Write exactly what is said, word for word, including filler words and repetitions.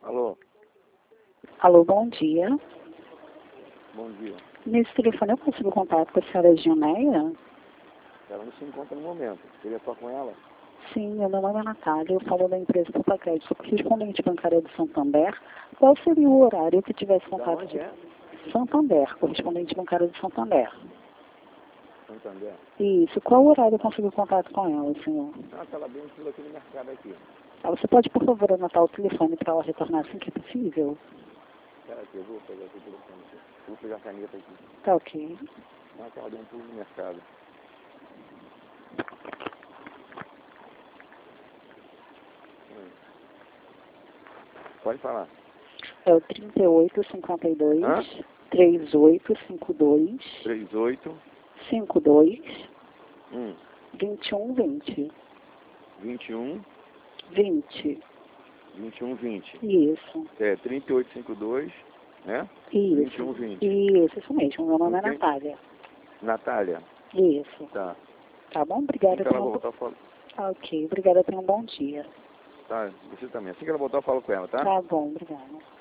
Alô? Alô, bom dia. Bom dia. Nesse telefone eu consigo contato com a senhora Gilneia? Ela não se encontra no momento. Seria só com ela? Sim, meu nome é Natália, eu falo da empresa Popacrédito, correspondente bancária do Santander. Qual seria o horário que tivesse contato onde de é? Santander, correspondente bancária do Santander? Santander. Isso, qual horário eu consigo contato com ela, senhor? Ah, tá lá bem em cima aqui no mercado aqui. Ah, você pode, por favor, anotar o telefone para ela retornar assim que possível? Espera aqui, eu vou pegar aqui o telefone aqui. Vou pegar a caneta aqui. Tá ok. Ah, tá lá dentro do mercado. Hum. Pode falar. É o trinta e oito, cinquenta e dois, Hã? trinta e oito, cinquenta e dois, três oito. cinquenta e dois, Hum. vinte e um, vinte. vinte e um. vinte. vinte e um, vinte. Isso. É, trinta e oito, cinquenta e dois, né? Isso. vinte e um, vinte. Isso, isso mesmo. Meu nome é Ok? Natália. Natália. Isso. Tá. Tá bom? Assim Obrigada. que ela Tenha um... bo- voltar, eu falo. Ah, ok. Obrigada. Tenha um bom dia. Tá, você também. Assim que ela voltar, eu falo com ela, tá? Tá bom. Obrigada.